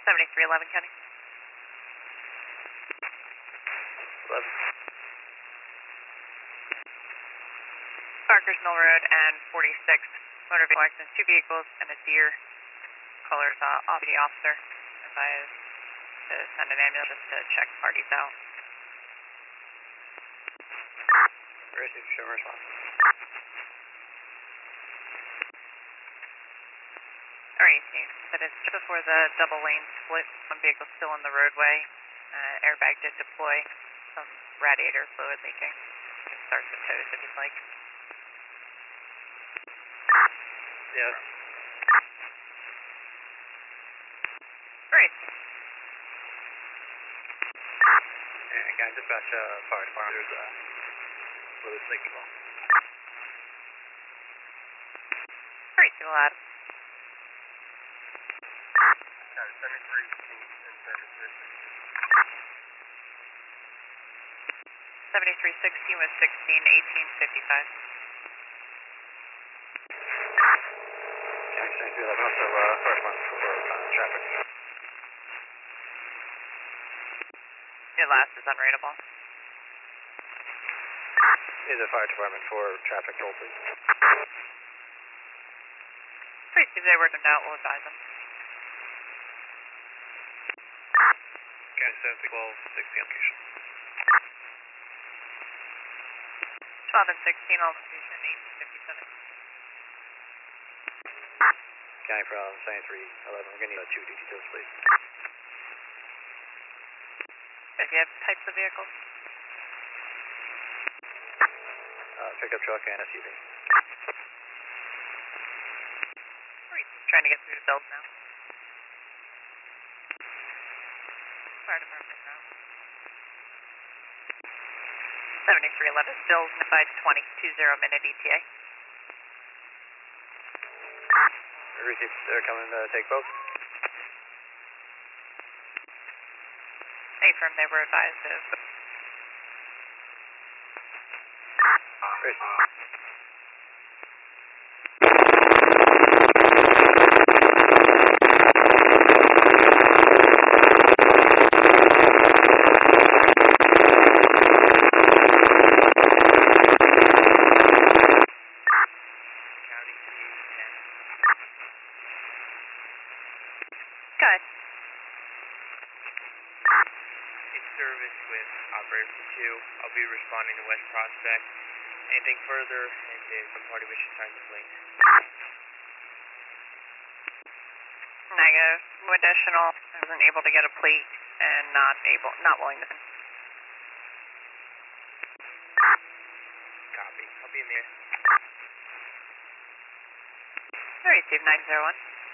7311 County. 11. Parkers Mill Road and 46. Motor vehicle accident, 2 vehicles and a deer. Colors off-duty officer. Advised to send an ambulance just to check parties out. Receive show response. Alright, team. That is just before the double lane split. One vehicle still in the roadway. Airbag did deploy. Some radiator fluid leaking. You can start the tows if you'd like. Yes. Great. And can I dispatch fire department? There's a fluid leak as well. Great, so we'll add. 7316 with 161855. Okay, 7311 also correspond for traffic. Your last is unreadable. Need the fire department for traffic toll, please. Great, if they were to doubt, we'll advise them. Okay, 1260 on location. 12 and 16 on location, 1857. County from 7311, we're going to need 2 details, please. If you have types of vehicles. Pickup truck and SUV. Great, trying to get through the bills now. Fire department now. 7311 bills notified 2020 minute ETA. Received, they're coming to take both. Affirm they were advised of. Received. Good. Service with operator for 2. I'll be responding to West Prospect. Anything further, and if some party wishes sign the plate. Negative. No additional. Isn't able to get a plate and not willing to. Copy. I'll be in there. Alright, Steve 901.